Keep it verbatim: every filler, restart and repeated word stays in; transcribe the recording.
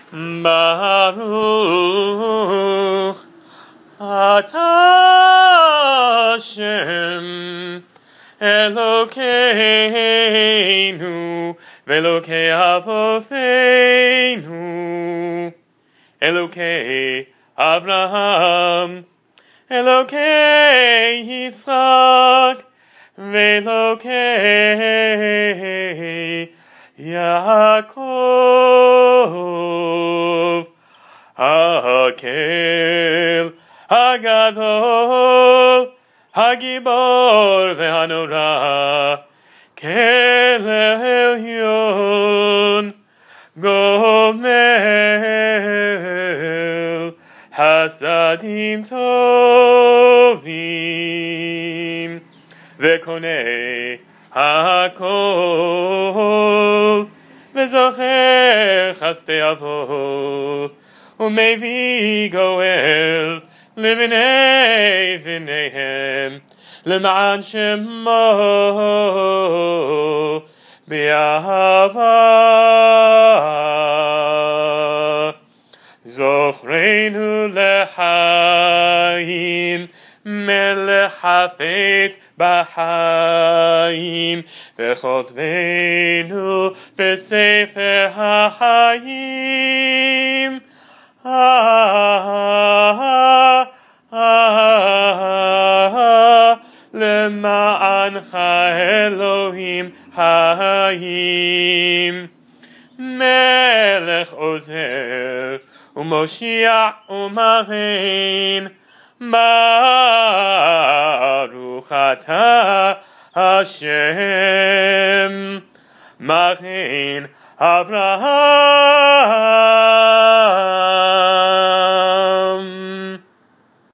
Baruch Atah Hashem Elokeinu Velokei Avoteinu Elokei Abraham Elokei Yitzchak Velokei Yaakov Hakel Hagadol Hagibor ve'hanora Kel Elyon Gomel Hasadim Tovim Ve'konei Hakol Ve'zocher Chastei Avot Umevi Goel Livnei V'neihem L'ma'an Shemo B'ahava Zochreinu lechaim Melech hafetz b'chaim V'chotvenu b'sefer ha'chaim Ah, ah, Lema'ancha Elohim Hayim Melech Ozer Umoshiach Umarein Baruch Atah Hashem Marein Avraham